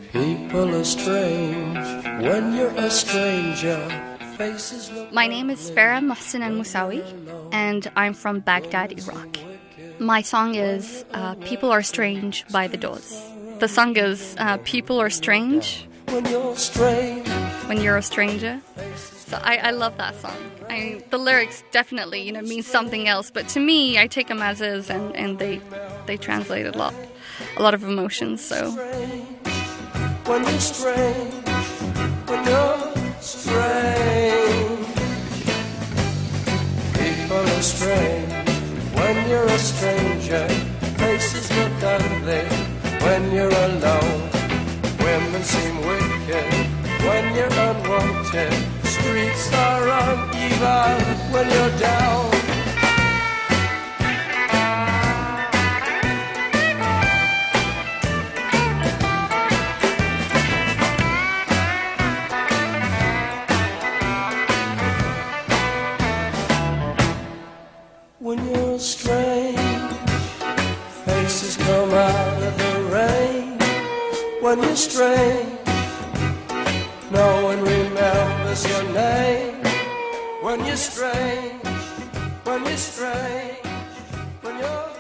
People are strange when you're a stranger. My name is Farah Mohsin Al-Musawi, and I'm from Baghdad, Iraq. My song is People Are Strange by The Doors. The song is People Are Strange when you're strange. When you're a stranger. So I love that song. The lyrics definitely, mean something else, but to me, I take them as is, and they translate a lot of emotions. So when you're strange, when you're strange, people are strange. When you're a stranger, faces look ugly. When you're alone, women seem wicked. When you're unwanted, streets are uneven. When you're down, when you're strange, faces come out of the rain. When you're strange, no one remembers your name. When you're strange, when you're strange, when you're